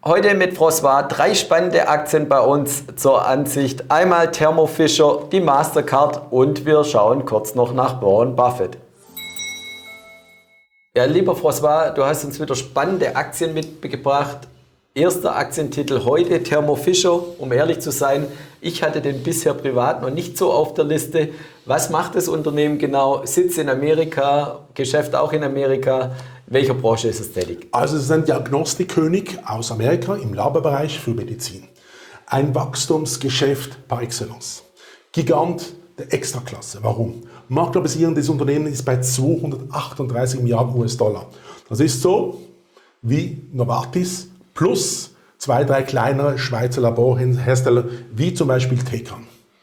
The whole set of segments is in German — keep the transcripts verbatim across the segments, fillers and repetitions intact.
Heute mit François drei spannende Aktien bei uns zur Ansicht. Einmal Thermo Fisher, die Mastercard und wir schauen kurz noch nach Warren Buffett. Ja, lieber François, du hast uns wieder spannende Aktien mitgebracht. Erster Aktientitel heute Thermo Fisher. Um ehrlich zu sein, ich hatte den bisher privat noch nicht so auf der Liste. Was macht das Unternehmen genau? Sitz in Amerika, Geschäft auch in Amerika. In welcher Branche ist es tätig? Also es ist ein Diagnostikkönig aus Amerika im Laborbereich für Medizin. Ein Wachstumsgeschäft par excellence. Gigant der Extraklasse. Warum? Marktkapitalisierung des Unternehmens ist bei zweihundertachtunddreißig Milliarden U S-Dollar. Das ist so wie Novartis plus zwei, drei kleinere Schweizer Laborhersteller wie zum Beispiel Tecan.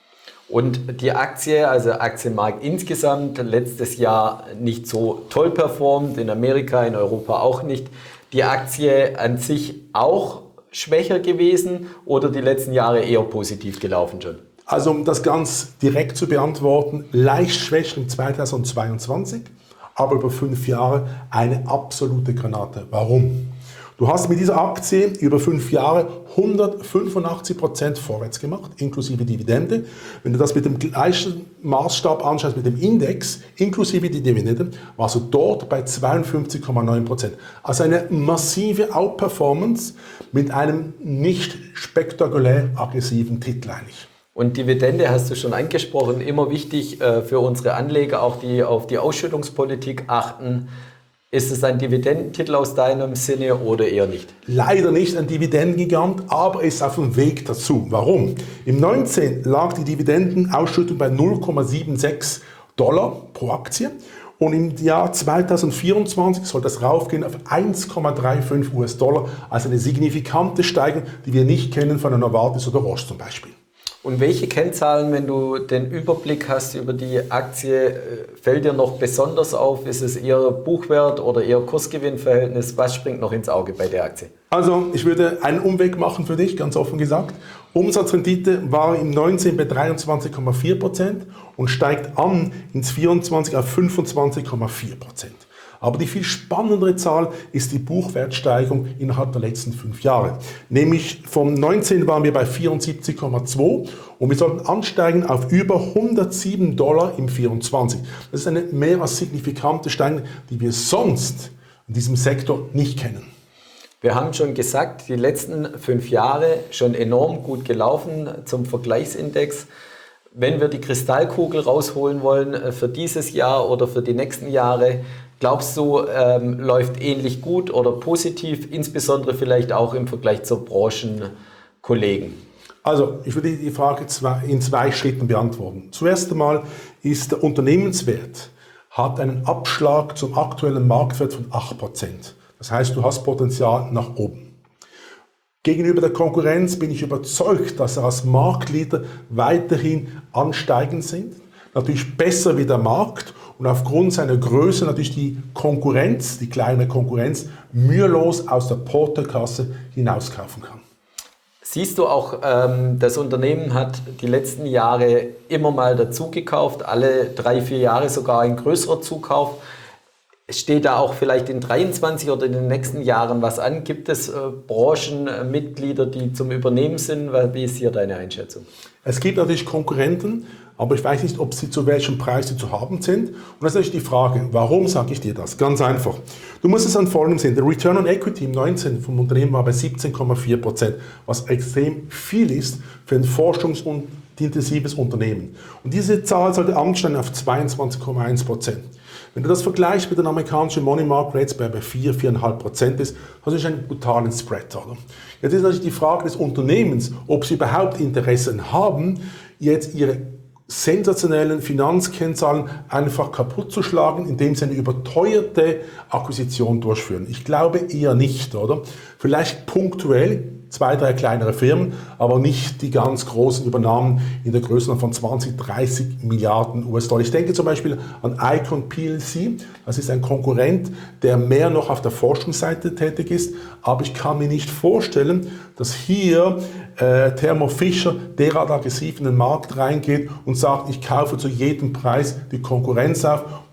Und die Aktie, also Aktienmarkt insgesamt, letztes Jahr nicht so toll performt, in Amerika, in Europa auch nicht. Die Aktie an sich auch schwächer gewesen oder die letzten Jahre eher positiv gelaufen schon? Also um das ganz direkt zu beantworten, leicht schwächer im zweitausendzweiundzwanzig, aber über fünf Jahre eine absolute Granate. Warum? Du hast mit dieser Aktie über fünf Jahre hundertfünfundachtzig Prozent vorwärts gemacht, inklusive Dividende. Wenn du das mit dem gleichen Maßstab anschaust, mit dem Index, inklusive die Dividende, warst du dort bei zweiundfünfzig Komma neun Prozent. Also eine massive Outperformance mit einem nicht spektakulär aggressiven Titel eigentlich. Und Dividende hast du schon angesprochen, immer wichtig äh, für unsere Anleger, auch die auf die Ausschüttungspolitik achten. Ist es ein Dividendentitel aus deinem Sinne oder eher nicht? Leider nicht ein Dividendengigant, aber ist auf dem Weg dazu. Warum? Im neunzehn lag die Dividendenausschüttung bei null Komma sechsundsiebzig Dollar pro Aktie und im Jahr zweitausendvierundzwanzig soll das raufgehen auf eins Komma fünfunddreißig U S-Dollar, also eine signifikante Steigerung, die wir nicht kennen von einer Novartis oder Roche zum Beispiel. Und welche Kennzahlen, wenn du den Überblick hast über die Aktie, fällt dir noch besonders auf? Ist es eher Buchwert oder eher Kursgewinnverhältnis? Was springt noch ins Auge bei der Aktie? Also ich würde einen Umweg machen für dich, ganz offen gesagt. Umsatzrendite war im neunzehn bei dreiundzwanzig Komma vier Prozent und steigt an ins vierundzwanzig auf fünfundzwanzig Komma vier Prozent. Aber die viel spannendere Zahl ist die Buchwertsteigerung innerhalb der letzten fünf Jahre. Nämlich vom neunzehn waren wir bei vierundsiebzig Komma zwei und wir sollten ansteigen auf über hundertsieben Dollar im vierundzwanzig. Das ist eine mehr als signifikante Steigerung, die wir sonst in diesem Sektor nicht kennen. Wir haben schon gesagt, die letzten fünf Jahre schon enorm gut gelaufen zum Vergleichsindex. Wenn wir die Kristallkugel rausholen wollen für dieses Jahr oder für die nächsten Jahre, glaubst du, ähm, läuft ähnlich gut oder positiv, insbesondere vielleicht auch im Vergleich zu Branchenkollegen? Also, ich würde die Frage in zwei Schritten beantworten. Zuerst einmal ist der Unternehmenswert, hat einen Abschlag zum aktuellen Marktwert von acht Prozent. Das heißt, du hast Potenzial nach oben. Gegenüber der Konkurrenz bin ich überzeugt, dass er als Marktleader weiterhin ansteigend sind. Natürlich besser wie der Markt und aufgrund seiner Größe natürlich die Konkurrenz, die kleine Konkurrenz, mühelos aus der Portokasse hinauskaufen kann. Siehst du auch, ähm, das Unternehmen hat die letzten Jahre immer mal dazugekauft, alle drei, vier Jahre sogar ein größerer Zukauf. Steht da auch vielleicht in dreiundzwanzig oder in den nächsten Jahren was an? Gibt es äh, Branchenmitglieder, die zum Übernehmen sind? Wie ist hier deine Einschätzung? Es gibt natürlich Konkurrenten, aber ich weiß nicht, ob sie zu welchem Preis sie zu haben sind. Und das ist natürlich die Frage, warum sage ich dir das? Ganz einfach. Du musst es an Folgendem sehen. Der Return on Equity im neunzehn vom Unternehmen war bei siebzehn Komma vier Prozent, was extrem viel ist für ein forschungs- und intensives Unternehmen. Und diese Zahl sollte ansteigen auf zweiundzwanzig Komma eins Prozent. Wenn du das vergleichst mit den amerikanischen Money Market Rates, bei vier, vier Komma fünf Prozent ist, hast du einen brutalen Spread. Oder? Jetzt ist natürlich die Frage des Unternehmens, ob sie überhaupt Interessen haben, jetzt ihre sensationellen Finanzkennzahlen einfach kaputt zu schlagen, indem sie eine überteuerte Akquisition durchführen. Ich glaube eher nicht, oder? Vielleicht punktuell zwei, drei kleinere Firmen, aber nicht die ganz großen Übernahmen in der Größenordnung von zwanzig, dreißig Milliarden U S-Dollar. Ich denke zum Beispiel an Icon P L C, das ist ein Konkurrent, der mehr noch auf der Forschungsseite tätig ist, aber ich kann mir nicht vorstellen, dass hier äh, Thermo Fisher derart aggressiv in den Markt reingeht und sagt, ich kaufe zu jedem Preis die Konkurrenz auf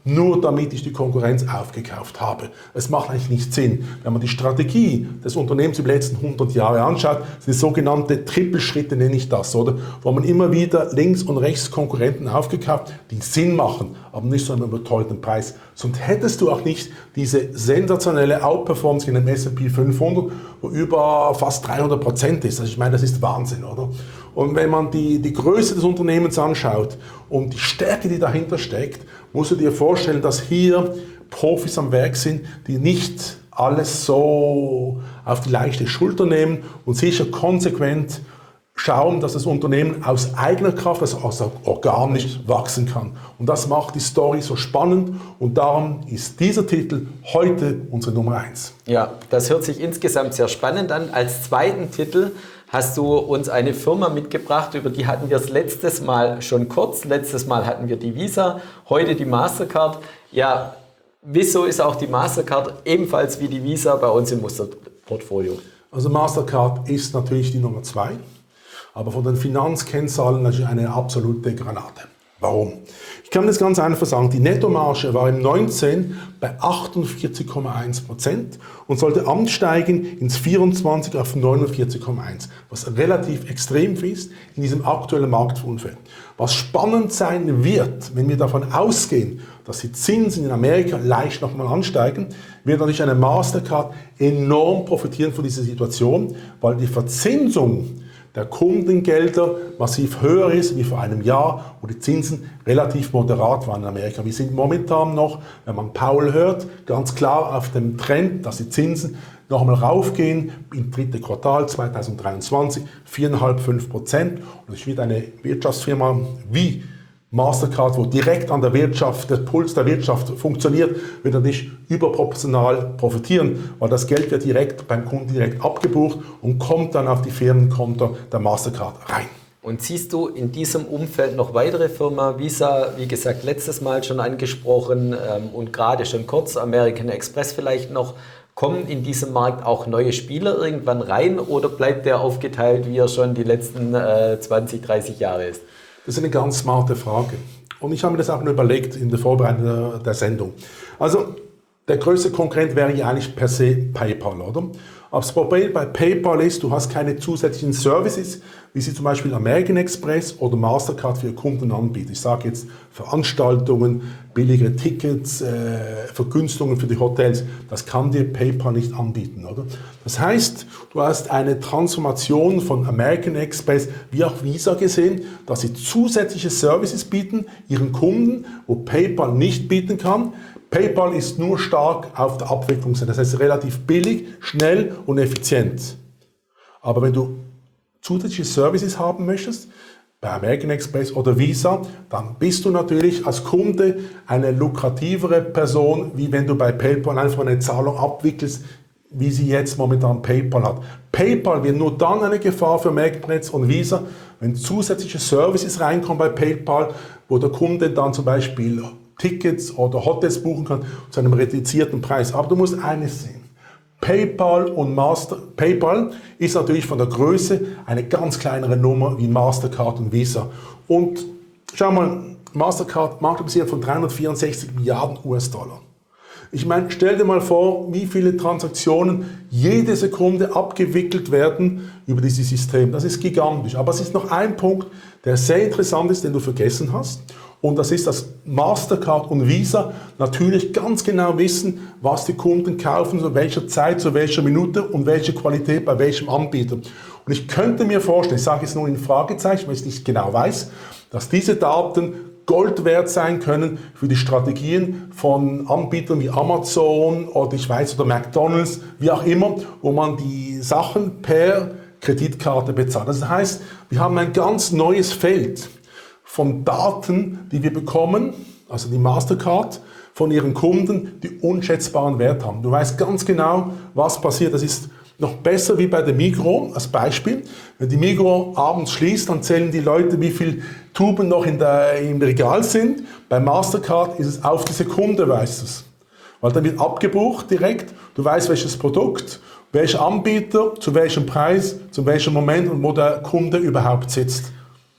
nur damit ich die Konkurrenz aufgekauft habe. Es macht eigentlich nicht Sinn. Wenn man die Strategie des Unternehmens über die letzten hundert Jahre anschaut, sind sogenannte Trippelschritte, nenne ich das, oder? Wo man immer wieder links und rechts Konkurrenten aufgekauft, die Sinn machen, aber nicht so einen überteuerten Preis. Sonst hättest du auch nicht diese sensationelle Outperformance in dem S und P fünfhundert, wo über fast dreihundert Prozent ist. Also ich meine, das ist Wahnsinn, oder? Und wenn man die, die Größe des Unternehmens anschaut und die Stärke, die dahinter steckt, musst du dir vorstellen, dass hier Profis am Werk sind, die nicht alles so auf die leichte Schulter nehmen und sicher konsequent schauen, dass das Unternehmen aus eigener Kraft, also, also organisch wachsen kann. Und das macht die Story so spannend und darum ist dieser Titel heute unsere Nummer eins. Ja, das hört sich insgesamt sehr spannend an. Als zweiten Titel hast du uns eine Firma mitgebracht, über die hatten wir das letztes Mal schon kurz. Letztes Mal hatten wir die Visa, heute die Mastercard. Ja, wieso ist auch die Mastercard ebenfalls wie die Visa bei uns im Musterportfolio? Also Mastercard ist natürlich die Nummer zwei, aber von den Finanzkennzahlen natürlich eine absolute Granate. Warum? Ich kann das ganz einfach sagen, die Nettomarge war im neunzehn bei achtundvierzig Komma eins Prozent und sollte ansteigen ins vierundzwanzig auf neunundvierzig Komma eins, was relativ extrem ist in diesem aktuellen Marktumfeld. Was spannend sein wird, wenn wir davon ausgehen, dass die Zinsen in Amerika leicht nochmal ansteigen, wird natürlich eine Mastercard enorm profitieren von dieser Situation, weil die Verzinsung der Kundengelder massiv höher ist wie vor einem Jahr, wo die Zinsen relativ moderat waren in Amerika. Wir sind momentan noch, wenn man Powell hört, ganz klar auf dem Trend, dass die Zinsen noch einmal raufgehen im dritten Quartal zweitausenddreiundzwanzig, vier Komma fünf, fünf Prozent. Und es wird eine Wirtschaftsfirma wie Mastercard, wo direkt an der Wirtschaft, der Puls der Wirtschaft funktioniert, wird natürlich überproportional profitieren, weil das Geld wird direkt beim Kunden direkt abgebucht und kommt dann auf die Firmenkonto der Mastercard rein. Und siehst du in diesem Umfeld noch weitere Firmen? Visa, wie gesagt, letztes Mal schon angesprochen ähm, und gerade schon kurz, American Express vielleicht noch. Kommen in diesem Markt auch neue Spieler irgendwann rein oder bleibt der aufgeteilt, wie er schon die letzten äh, zwanzig, dreißig Jahre ist? Das ist eine ganz smarte Frage. Und ich habe mir das auch nur überlegt in der Vorbereitung der, der Sendung. Also, der größte Konkurrent wäre ja eigentlich per se PayPal, oder? Aber das Problem bei PayPal ist, du hast keine zusätzlichen Services, wie sie zum Beispiel American Express oder Mastercard für Kunden anbietet. Ich sage jetzt Veranstaltungen, billigere Tickets, äh, Vergünstigungen für die Hotels. Das kann dir PayPal nicht anbieten, oder? Das heißt, du hast eine Transformation von American Express wie auch Visa gesehen, dass sie zusätzliche Services bieten ihren Kunden, wo PayPal nicht bieten kann. PayPal ist nur stark auf der Abwicklungsseite, das heißt relativ billig, schnell und effizient. Aber wenn du zusätzliche Services haben möchtest, bei American Express oder Visa, dann bist du natürlich als Kunde eine lukrativere Person, wie wenn du bei PayPal einfach eine Zahlung abwickelst, wie sie jetzt momentan PayPal hat. PayPal wird nur dann eine Gefahr für American Express und Visa, wenn zusätzliche Services reinkommen bei PayPal, wo der Kunde dann zum Beispiel Tickets oder Hotels buchen kann zu einem reduzierten Preis. Aber du musst eines sehen. PayPal und Master, PayPal ist natürlich von der Größe eine ganz kleinere Nummer wie Mastercard und Visa. Und schau mal, Mastercard Marktkapitalisierung von dreihundertvierundsechzig Milliarden U S-Dollar. Ich meine, stell dir mal vor, wie viele Transaktionen jede Sekunde abgewickelt werden über dieses System. Das ist gigantisch. Aber es ist noch ein Punkt, der sehr interessant ist, den du vergessen hast. Und das ist, dass Mastercard und Visa natürlich ganz genau wissen, was die Kunden kaufen, zu welcher Zeit, zu welcher Minute und welche Qualität bei welchem Anbieter. Und ich könnte mir vorstellen, ich sage jetzt nur in Fragezeichen, weil ich es nicht genau weiß, dass diese Daten Gold wert sein können für die Strategien von Anbietern wie Amazon oder ich weiß oder McDonald's, wie auch immer, wo man die Sachen per Kreditkarte bezahlt. Das heißt, wir haben ein ganz neues Feld von Daten, die wir bekommen, also die Mastercard, von ihren Kunden, die unschätzbaren Wert haben. Du weißt ganz genau, was passiert. Das ist noch besser wie bei der Migros als Beispiel. Wenn die Migros abends schließt, dann zählen die Leute, wie viele Tuben noch in der, im Regal sind. Bei Mastercard ist es auf die Sekunde, weißt du es. Weil dann wird abgebucht direkt. Du weißt, welches Produkt, welcher Anbieter, zu welchem Preis, zu welchem Moment und wo der Kunde überhaupt sitzt.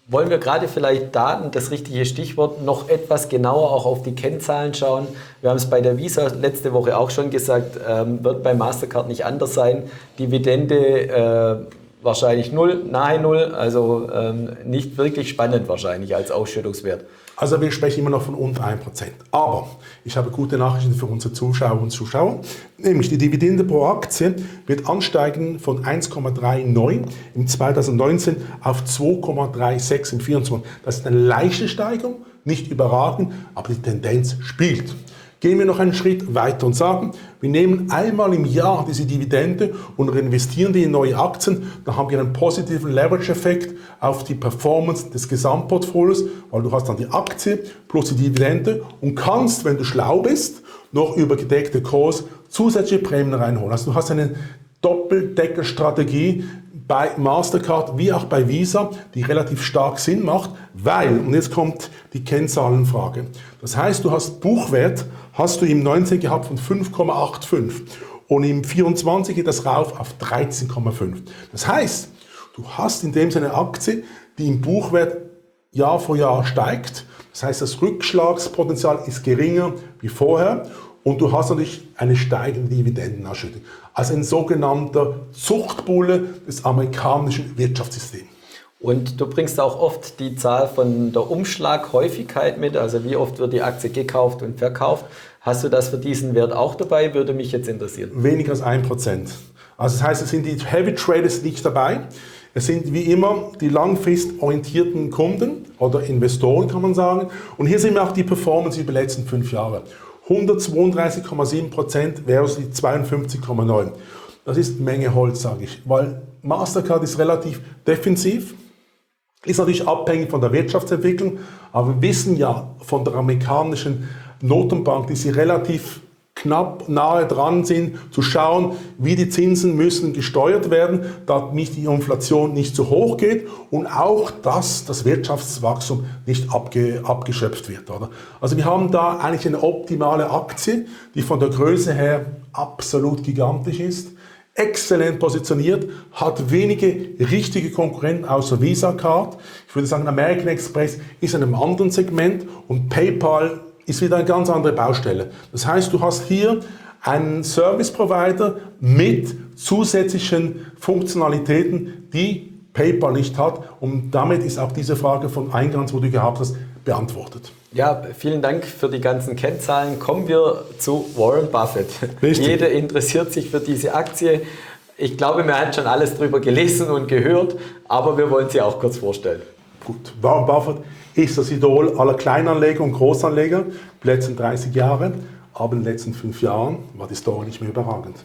Wollen wir gerade vielleicht Daten, das richtige Stichwort, noch etwas genauer auch auf die Kennzahlen schauen? Wir haben es bei der Visa letzte Woche auch schon gesagt, ähm, wird bei Mastercard nicht anders sein. Dividende äh, wahrscheinlich null, nahe null, also ähm, nicht wirklich spannend wahrscheinlich als Ausschüttungswert. Also wir sprechen immer noch von unter ein Prozent. Aber ich habe gute Nachrichten für unsere Zuschauer und Zuschauer. Nämlich die Dividende pro Aktie wird ansteigen von eins Komma neununddreißig im zweitausendneunzehn auf zwei Komma sechsunddreißig im vierundzwanzig. Das ist eine leichte Steigerung, nicht überragend, aber die Tendenz spielt. Gehen wir noch einen Schritt weiter und sagen, wir nehmen einmal im Jahr diese Dividende und reinvestieren die in neue Aktien. Dann haben wir einen positiven Leverage-Effekt auf die Performance des Gesamtportfolios, weil du hast dann die Aktie plus die Dividende und kannst, wenn du schlau bist, noch über gedeckte Kurs zusätzliche Prämien reinholen. Also du hast eine Doppeldecker-Strategie bei Mastercard wie auch bei Visa, die relativ stark Sinn macht, weil, und jetzt kommt die Kennzahlenfrage, das heißt, du hast Buchwert, hast du im neunzehn gehabt von fünf Komma fünfundachtzig und im vierundzwanzig geht das rauf auf dreizehn Komma fünf. Das heißt, du hast in dem Sinne eine Aktie, die im Buchwert Jahr für Jahr steigt, das heißt, das Rückschlagspotenzial ist geringer wie vorher. Und du hast natürlich eine steigende Dividendenausschüttung. Also ein sogenannter Zuchtbulle des amerikanischen Wirtschaftssystems. Und du bringst auch oft die Zahl von der Umschlaghäufigkeit mit, also wie oft wird die Aktie gekauft und verkauft. Hast du das für diesen Wert auch dabei? Würde mich jetzt interessieren. Weniger als ein Prozent. Also das heißt, es sind die Heavy Traders nicht dabei. Es sind wie immer die langfristig orientierten Kunden oder Investoren, kann man sagen. Und hier sehen wir auch die Performance über die letzten fünf Jahre. hundertzweiunddreißig Komma sieben Prozent versus die zweiundfünfzig Komma neun. Das ist Menge Holz, sage ich. Weil Mastercard ist relativ defensiv, ist natürlich abhängig von der Wirtschaftsentwicklung, aber wir wissen ja von der amerikanischen Notenbank, dass sie relativ knapp nahe dran sind, zu schauen, wie die Zinsen müssen gesteuert werden, damit die Inflation nicht zu hoch geht und auch, dass das Wirtschaftswachstum nicht abge, abgeschöpft wird. Oder? Also wir haben da eigentlich eine optimale Aktie, die von der Größe her absolut gigantisch ist, exzellent positioniert, hat wenige richtige Konkurrenten außer Visa Card. Ich würde sagen, American Express ist in einem anderen Segment und PayPal ist wieder eine ganz andere Baustelle. Das heißt, du hast hier einen Service Provider mit zusätzlichen Funktionalitäten, die PayPal nicht hat. Und damit ist auch diese Frage von Eingangs, wo du gehabt hast, beantwortet. Ja, vielen Dank für die ganzen Kennzahlen. Kommen wir zu Warren Buffett. Richtig. Jeder interessiert sich für diese Aktie. Ich glaube, man hat schon alles drüber gelesen und gehört, aber wir wollen sie auch kurz vorstellen. Gut, Warren Buffett ist das Idol aller Kleinanleger und Großanleger, die letzten dreißig Jahre, aber in den letzten fünf Jahren war die Story nicht mehr überragend.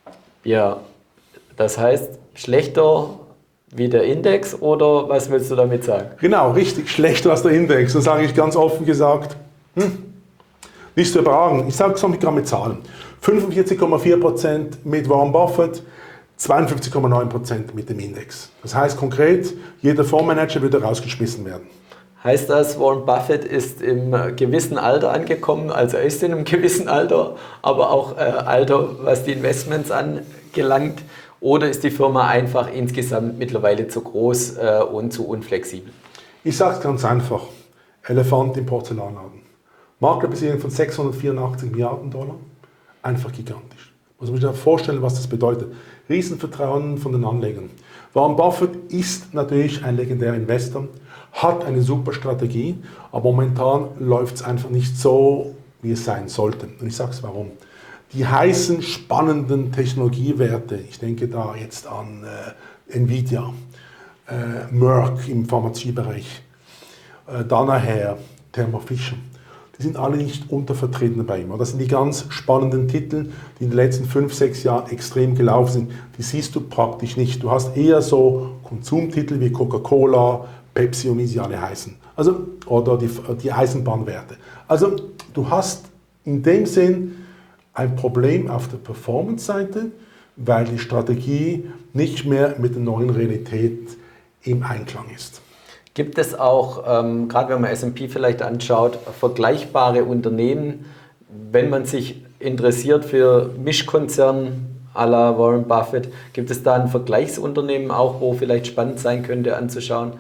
Ja, das heißt, schlechter wie der Index oder was willst du damit sagen? Genau, richtig, schlechter als der Index. Das sage ich ganz offen gesagt, hm, nicht so überragend. Ich sage es gerade mit Zahlen. fünfundvierzig Komma vier Prozent mit Warren Buffett, zweiundfünfzig Komma neun Prozent mit dem Index. Das heißt konkret, jeder Fondsmanager würde rausgeschmissen werden. Heißt das, Warren Buffett ist im gewissen Alter angekommen, also er ist in einem gewissen Alter, aber auch äh, Alter, was die Investments angelangt, oder ist die Firma einfach insgesamt mittlerweile zu groß äh, und zu unflexibel? Ich sage es ganz einfach, Elefant im Porzellanladen. Marktkapitalisierung von sechshundertvierundachtzig Milliarden Dollar, einfach gigantisch. Muss man sich vorstellen, was das bedeutet. Riesenvertrauen von den Anlegern. Warren Buffett ist natürlich ein legendärer Investor, hat eine super Strategie, aber momentan läuft es einfach nicht so, wie es sein sollte. Und ich sage es warum. Die heißen, spannenden Technologiewerte, ich denke da jetzt an äh, Nvidia, äh, Merck im Pharmaziebereich, äh, Danaher, Thermo Fisher, die sind alle nicht untervertreten bei ihm. Das sind die ganz spannenden Titel, die in den letzten fünf, sechs Jahren extrem gelaufen sind. Die siehst du praktisch nicht. Du hast eher so Konsumtitel wie Coca-Cola, Pepsi und wie sie alle heißen. Also, oder die, die Eisenbahnwerte. Also du hast in dem Sinn ein Problem auf der Performance-Seite, weil die Strategie nicht mehr mit der neuen Realität im Einklang ist. Gibt es auch, ähm, gerade wenn man S und P vielleicht anschaut, vergleichbare Unternehmen, wenn man sich interessiert für Mischkonzernen à la Warren Buffett, gibt es da ein Vergleichsunternehmen auch, wo vielleicht spannend sein könnte anzuschauen?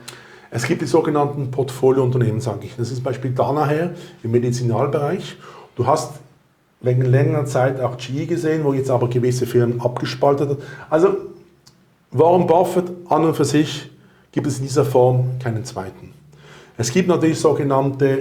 Es gibt die sogenannten Portfoliounternehmen, sage ich. Das ist zum Beispiel Danaher im Medizinalbereich. Du hast wegen längerer Zeit auch G E gesehen, wo jetzt aber gewisse Firmen abgespaltet hat. Also Warren Buffett an und für sich gibt es in dieser Form keinen zweiten. Es gibt natürlich sogenannte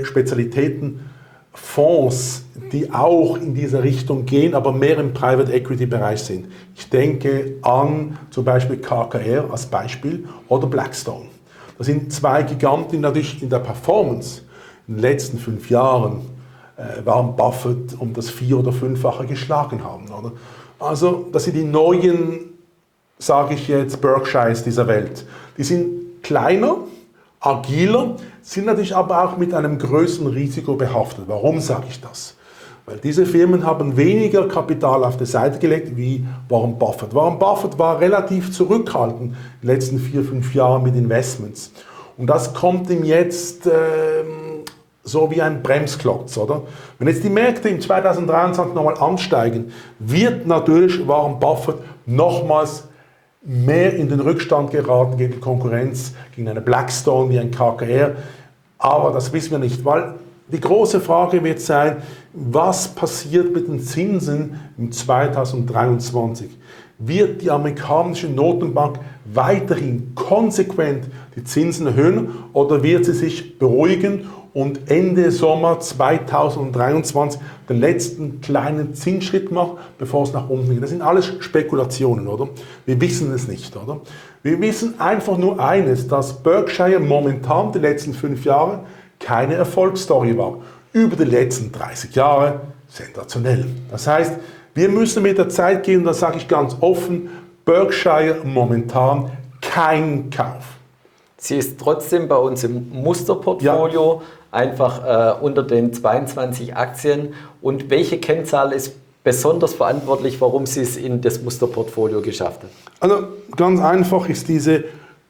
Spezialitätenfonds, die auch in diese Richtung gehen, aber mehr im Private Equity Bereich sind. Ich denke an zum Beispiel K K R als Beispiel oder Blackstone. Das sind zwei Giganten, die natürlich in der Performance in den letzten fünf Jahren äh, Warren Buffett um das vier- oder fünffache geschlagen haben. Oder? Also das sind die neuen, sage ich jetzt, Berkshires dieser Welt. Die sind kleiner, agiler, sind natürlich aber auch mit einem größeren Risiko behaftet. Warum sage ich das? Weil diese Firmen haben weniger Kapital auf die Seite gelegt wie Warren Buffett. Warren Buffett war relativ zurückhaltend in den letzten vier, fünf Jahren mit Investments. Und das kommt ihm jetzt ähm, so wie ein Bremsklotz, oder? Wenn jetzt die Märkte im zweitausenddreiundzwanzig nochmal ansteigen, wird natürlich Warren Buffett nochmals mehr in den Rückstand geraten gegen die Konkurrenz, gegen eine Blackstone wie ein K K R. Aber das wissen wir nicht, weil die große Frage wird sein, was passiert mit den Zinsen im zweitausenddreiundzwanzig? Wird die amerikanische Notenbank weiterhin konsequent die Zinsen erhöhen oder wird sie sich beruhigen und Ende Sommer zweitausenddreiundzwanzig den letzten kleinen Zinsschritt machen, bevor es nach unten geht? Das sind alles Spekulationen, oder? Wir wissen es nicht, oder? Wir wissen einfach nur eines, dass Berkshire momentan die letzten fünf Jahre keine Erfolgsstory war. Über die letzten dreißig Jahre sensationell. Das heißt, wir müssen mit der Zeit gehen, und das sage ich ganz offen, Berkshire momentan kein Kauf. Sie ist trotzdem bei uns im Musterportfolio, ja. Einfach äh, unter den zweiundzwanzig Aktien. Und welche Kennzahl ist besonders verantwortlich, warum Sie es in das Musterportfolio geschafft haben? Also ganz einfach ist diese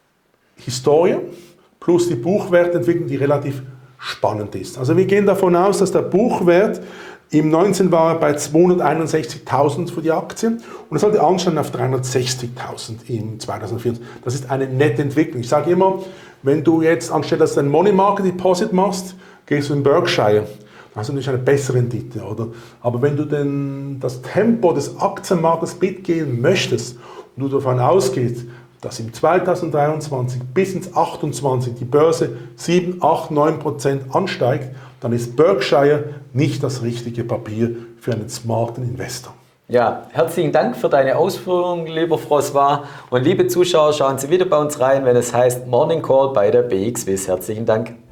Historie plus die Buchwertentwicklung, die relativ spannend ist. Also wir gehen davon aus, dass der Buchwert im neunzehn war er bei zweihunderteinundsechzigtausend für die Aktien und es sollte ansteigen auf dreihundertsechzigtausend im zweitausendvierzehn. Das ist eine nette Entwicklung. Ich sage immer, wenn du jetzt anstelle, dass du ein Money Market Deposit machst, gehst du in Berkshire, dann hast du natürlich eine bessere Rendite, oder? Aber wenn du denn das Tempo des Aktienmarktes mitgehen möchtest und du davon ausgehst, dass im zweitausenddreiundzwanzig bis ins achtundzwanzig die Börse sieben, acht, neun Prozent ansteigt, dann ist Berkshire nicht das richtige Papier für einen smarten Investor. Ja, herzlichen Dank für deine Ausführungen, lieber François. Und liebe Zuschauer, schauen Sie wieder bei uns rein, wenn es heißt Morning Call bei der B X W I S. Herzlichen Dank.